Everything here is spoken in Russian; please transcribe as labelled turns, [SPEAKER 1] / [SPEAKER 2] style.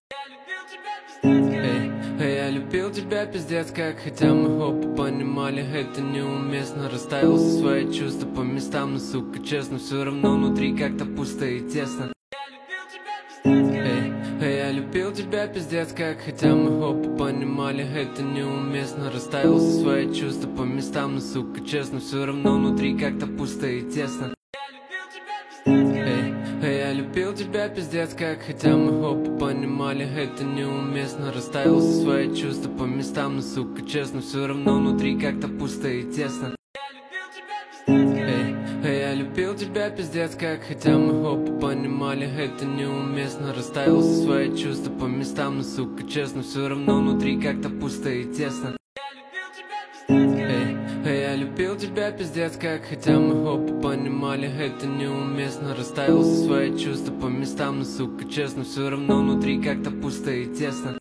[SPEAKER 1] Я любил тебя пиздец как, хотя мы оба понимали, это неуместно. Расставил все свои чувства по местам, но, сука, честно, все равно внутри как-то пусто и тесно. Я любил тебя пиздец как, хотя мы оба понимали, это неуместно. Расставил все свои чувства по местам, но, сука, честно, все равно внутри как-то пусто и тесно. Я любил тебя пиздец как, хотя мы оба понимали, это неуместно. Расставил все свои чувства по местам, но, сука, честно, все равно внутри как-то пусто и тесно. Я любил тебя пиздец как, хотя мы оба понимали, это неуместно. Расставил все свои чувства по местам, но, сука, честно, все равно внутри как-то пусто и тесно. Я любил тебя пиздец как, хотя мы оба понимали, это неуместно. Расставил все свои чувства по местам, но, сука, честно, все равно внутри как-то пусто и тесно.